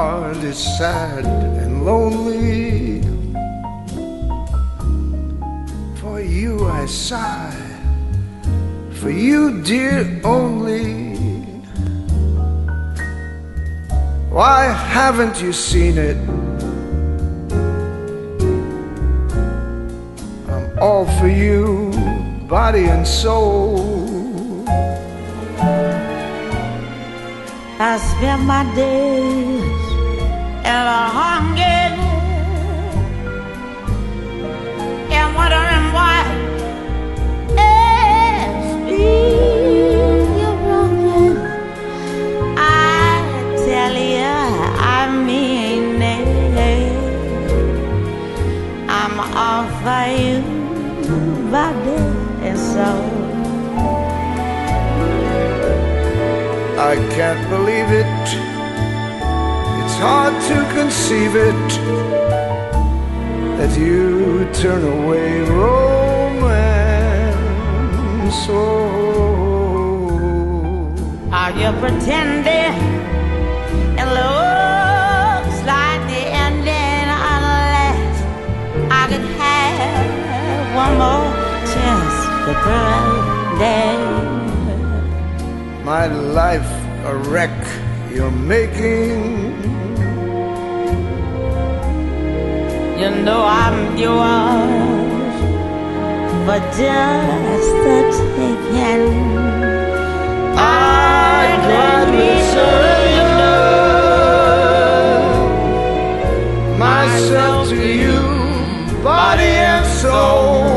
heart is sad and lonely. For you I sigh, for you, dear, only. Why haven't you seen it? I'm all for you, body and soul. I spend my days in a hunger and wondering why you're broken. I tell you, I mean it. I'm all for you, body and soul. I can't believe it. It's hard to conceive it that you turn away romance. Oh. Are you pretending? It looks like the ending unless I could have one more chance to pretend. My life a wreck you're making. You know I'm yours for just the taking. I'd gladly surrender myself to you, body and soul.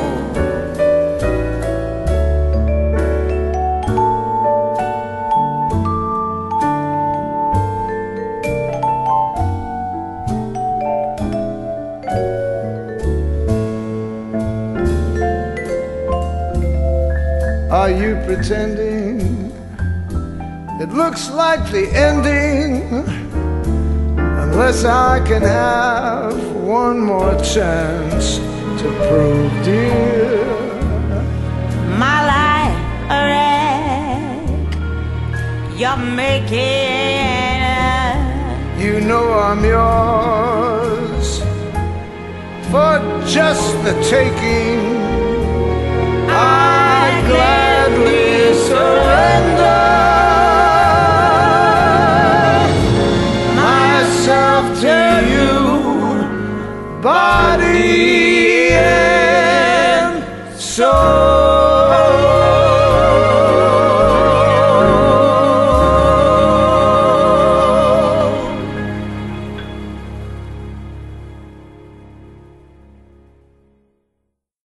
Are you pretending? It looks like the ending, unless I can have one more chance to prove, dear, my life a wreck you're making. you know I'm yours for just the taking. I'd gladly surrender myself to you, body